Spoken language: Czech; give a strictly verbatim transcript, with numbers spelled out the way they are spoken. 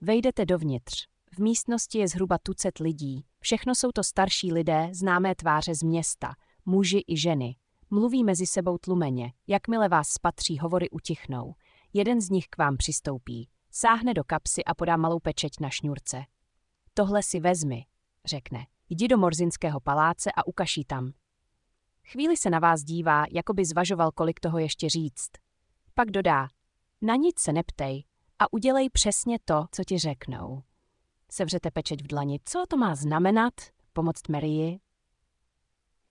Vejdete dovnitř. V místnosti je zhruba tucet lidí. Všechno jsou to starší lidé, známé tváře z města, muži i ženy. Mluví mezi sebou tlumeně. Jakmile vás spatří, hovory utichnou. Jeden z nich k vám přistoupí. Sáhne do kapsy a podá malou pečeť na šňůrce. Tohle si vezmi, řekne. Jdi do Morzinského paláce a ukaž jí tam. Chvíli se na vás dívá, jako by zvažoval, kolik toho ještě říct. Pak dodá, na nic se neptej a udělej přesně to, co ti řeknou. Sevřete pečeť v dlani. Co to má znamenat? Pomoct Marii?